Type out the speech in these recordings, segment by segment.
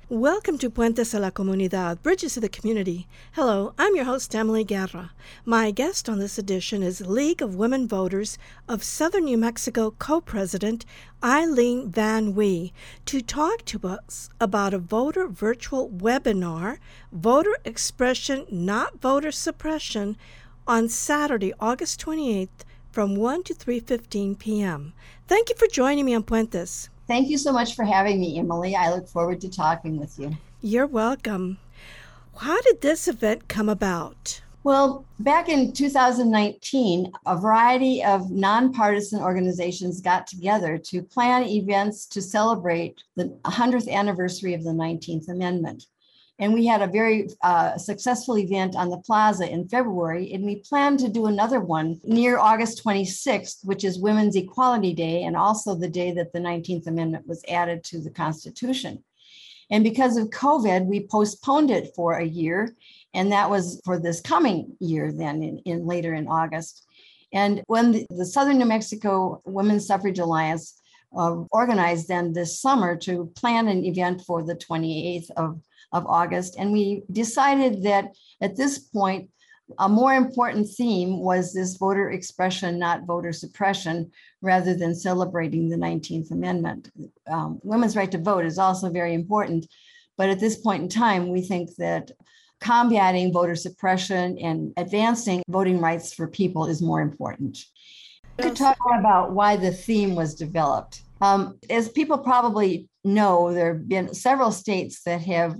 Welcome to Puentes a la Comunidad, Bridges to the Community. Hello, I'm your host, Emily Guerra. My guest on this edition is League of Women Voters of Southern New Mexico co-president Eileen Van Wee to talk to us about a voter virtual webinar, Voter Expression, Not Voter Suppression, on Saturday, August 28th from 1 to 3:15 p.m. Thank you for joining me on Puentes. Thank you so much for having me, Emily. I look forward to talking with you. You're welcome. How did this event come about? Well, back in 2019, a variety of nonpartisan organizations got together to plan events to celebrate the 100th anniversary of the 19th Amendment. And we had a very successful event on the plaza in February, and we plan to do another one near August 26th, which is Women's Equality Day, and also the day that the 19th Amendment was added to the Constitution. And because of COVID, we postponed it for a year, and that was for this coming year then, in later in August. And when the Southern New Mexico Women's Suffrage Alliance organized then this summer to plan an event for the 28th of August. And we decided that at this point, a more important theme was this voter expression, not voter suppression, rather than celebrating the 19th Amendment. Women's right to vote is also very important. But at this point in time, we think that combating voter suppression and advancing voting rights for people is more important. We could talk about why the theme was developed. As people probably know, there have been several states that have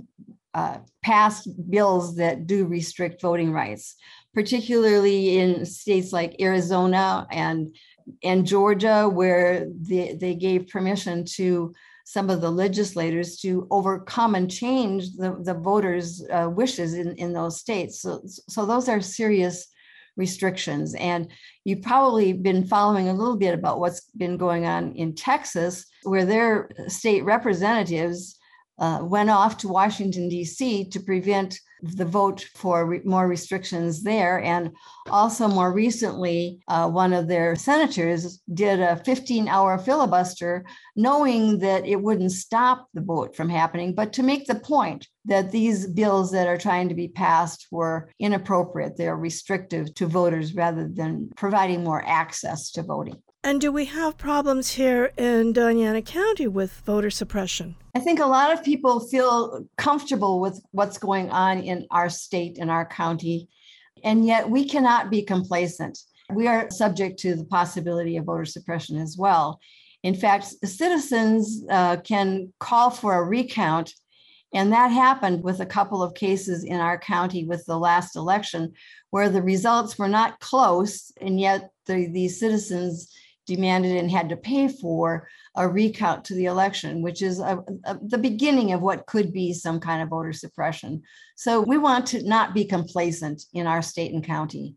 passed bills that do restrict voting rights, particularly in states like Arizona and Georgia, where they gave permission to some of the legislators to overcome and change the voters' wishes in those states. So those are serious restrictions. And you've probably been following a little bit about what's been going on in Texas, where their state representatives went off to Washington, D.C. to prevent the vote for more restrictions there. And also more recently, one of their senators did a 15-hour filibuster, knowing that it wouldn't stop the vote from happening, but to make the point that these bills that are trying to be passed were inappropriate. They're restrictive to voters rather than providing more access to voting. And do we have problems here in Doña Ana County with voter suppression? I think a lot of people feel comfortable with what's going on in our state and our county, and yet we cannot be complacent. We are subject to the possibility of voter suppression as well. In fact, citizens can call for a recount, and that happened with a couple of cases in our county with the last election, where the results were not close, and yet the citizens demanded and had to pay for a recount to the election, which is the beginning of what could be some kind of voter suppression. So we want to not be complacent in our state and county.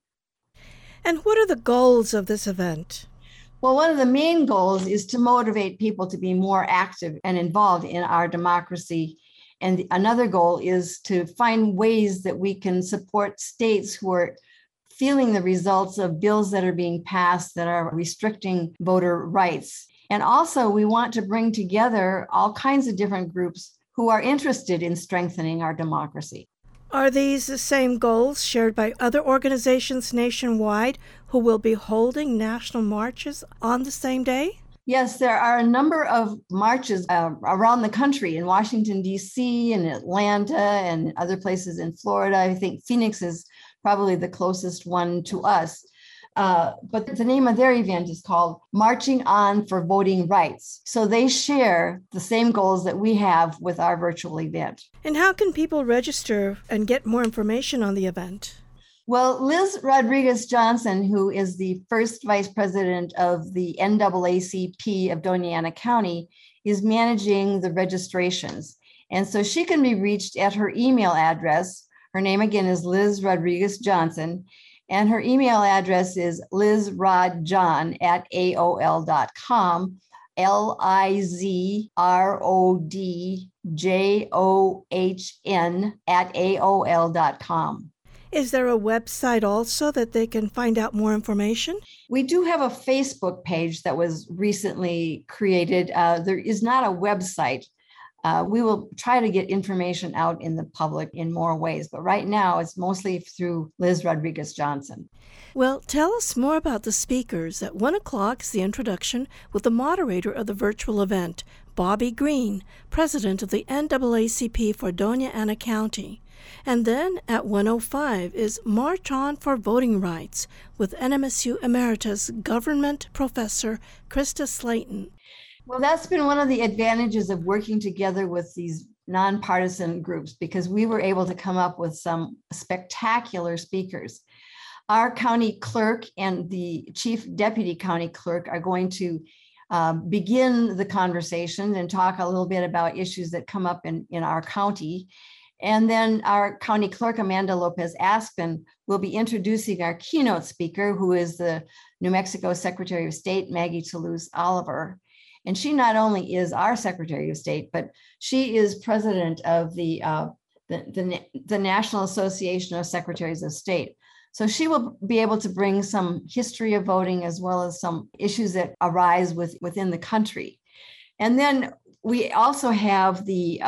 And what are the goals of this event? Well, one of the main goals is to motivate people to be more active and involved in our democracy. And another goal is to find ways that we can support states who are feeling the results of bills that are being passed that are restricting voter rights. And also, we want to bring together all kinds of different groups who are interested in strengthening our democracy. Are these the same goals shared by other organizations nationwide who will be holding national marches on the same day? Yes, there are a number of marches around the country in Washington, D.C., and Atlanta, and other places in Florida. I think Phoenix is probably the closest one to us. But the name of their event is called Marching On for Voting Rights. So they share the same goals that we have with our virtual event. And how can people register and get more information on the event? Well, Liz Rodriguez Johnson, who is the first vice president of the NAACP of Doña Ana County, is managing the registrations. And so she can be reached at her email address. Her name again is Liz Rodriguez Johnson, and her email address is lizrodjohn@aol.com, LIZRODJOHN@AOL.com. Is there a website also that they can find out more information? We do have a Facebook page that was recently created. There is not a website. We will try to get information out in the public in more ways, but right now it's mostly through Liz Rodriguez Johnson. Well, tell us more about the speakers. At 1 o'clock is the introduction with the moderator of the virtual event, Bobby Green, president of the NAACP for Doña Ana County. And then at 1:05 is March On for Voting Rights with NMSU Emeritus Government Professor Krista Slayton. Well, that's been one of the advantages of working together with these nonpartisan groups, because we were able to come up with some spectacular speakers. Our county clerk and the chief deputy county clerk are going to begin the conversation and talk a little bit about issues that come up in our county. And then our county clerk, Amanda Lopez Aspen, will be introducing our keynote speaker, who is the New Mexico Secretary of State, Maggie Toulouse Oliver. And she not only is our Secretary of State, but she is president of the National Association of Secretaries of State. So she will be able to bring some history of voting as well as some issues that arise within the country. And then we also have the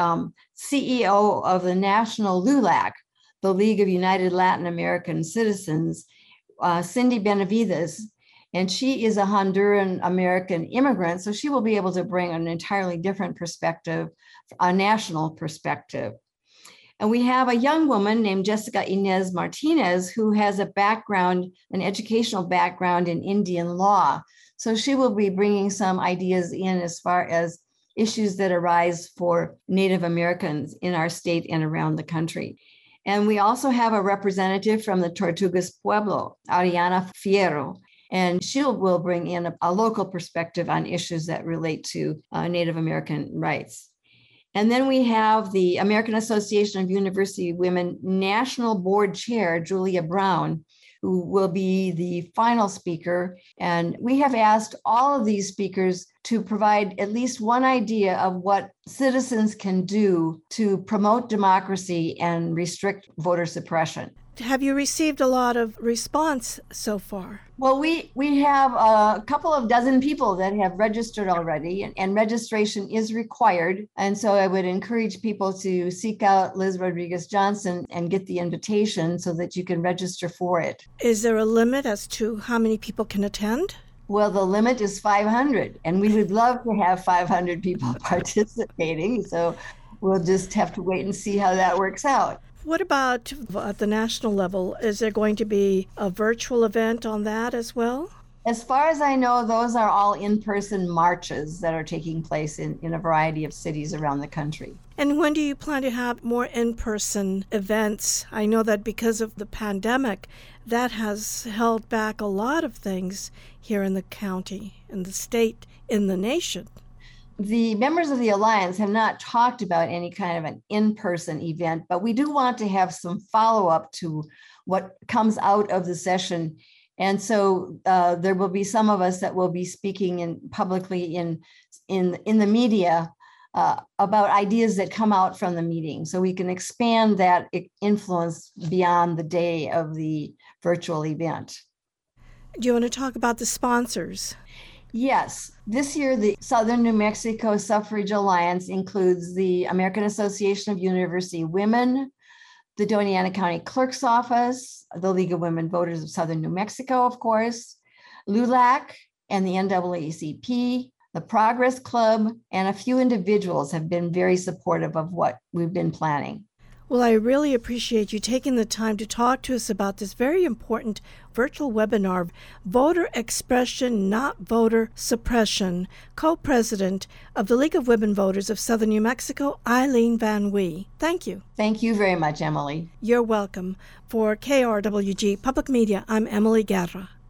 CEO of the National LULAC, the League of United Latin American Citizens, Cindy Benavides, and she is a Honduran American immigrant. So she will be able to bring an entirely different perspective, a national perspective. And we have a young woman named Jessica Inez Martinez, who has an educational background in Indian law. So she will be bringing some ideas in as far as issues that arise for Native Americans in our state and around the country. And we also have a representative from the Tortugas Pueblo, Ariana Fierro, and she will bring in a local perspective on issues that relate to Native American rights. And then we have the American Association of University Women National Board Chair, Julia Brown, who will be the final speaker. And we have asked all of these speakers to provide at least one idea of what citizens can do to promote democracy and restrict voter suppression. Have you received a lot of response so far? Well, we have a couple of dozen people that have registered already, and registration is required. And so I would encourage people to seek out Liz Rodriguez Johnson and get the invitation so that you can register for it. Is there a limit as to how many people can attend? Well, the limit is 500, and we would love to have 500 people participating. So we'll just have to wait and see how that works out. What about at the national level? Is there going to be a virtual event on that as well? As far as I know, those are all in-person marches that are taking place in a variety of cities around the country. And when do you plan to have more in-person events? I know that because of the pandemic, that has held back a lot of things here in the county, in the state, in the nation. The members of the Alliance have not talked about any kind of an in-person event, but we do want to have some follow-up to what comes out of the session. And so there will be some of us that will be speaking publicly in the media about ideas that come out from the meeting, so we can expand that influence beyond the day of the virtual event. Do you want to talk about the sponsors? Yes. This year, the Southern New Mexico Suffrage Alliance includes the American Association of University Women, the Doña Ana County Clerk's Office, the League of Women Voters of Southern New Mexico, of course, LULAC and the NAACP, the Progress Club, and a few individuals have been very supportive of what we've been planning. Well, I really appreciate you taking the time to talk to us about this very important virtual webinar, Voter Expression, Not Voter Suppression, co-president of the League of Women Voters of Southern New Mexico, Eileen Van Wee. Thank you. Thank you very much, Emily. You're welcome. For KRWG Public Media, I'm Emily Guerra.